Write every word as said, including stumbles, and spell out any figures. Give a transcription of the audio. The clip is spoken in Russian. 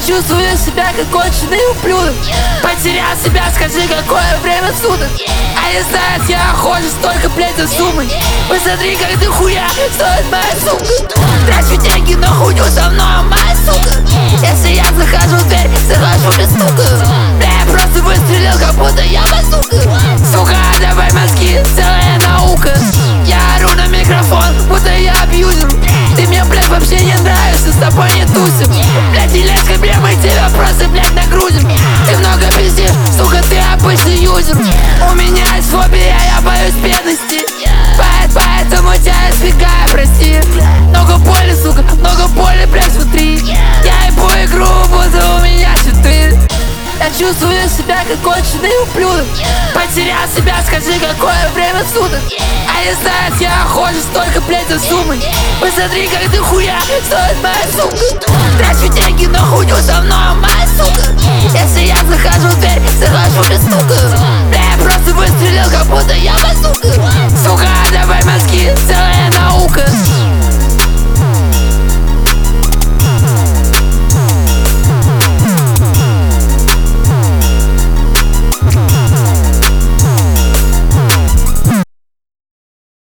чувствую себя как конченый ублюдок. Потерял себя, скажи, какое время суток. А не знает, я охочусь только, блядь, за суммой. Посмотри, как дохуя стоит моя сумка. Трачу деньги на хуйню, со мной моя сука. Если я захожу в дверь, захожу без стука. Бля, я просто выстрелил, как будто я базука. Сука, давай мозги, целая наука. Я ору на микрофон, будто я абьюзер. Ты мне, блядь, вообще не нравишься, с тобой не тусим. Блядь, не лезь ко мне, мы тебя просто, блядь, нагрузим. Ты много пиздишь, сука, ты обычный юзер. У меня есть фобия, я боюсь бедности. Поэтому тебя избегаю, прости. Много боли, сука, много боли, блядь, внутри. Я ебу игру, будто у меня щиты. Я чувствую себя как конченый ублюдок. Потерял себя, скажи, какое время суток. А не знает, я охочусь только, блядь, за суммой. Посмотри, как дохуя стоит моя сумка. Трачу деньги на хуйню, со мной моя сука. Если я захожу в дверь, захожу без стука.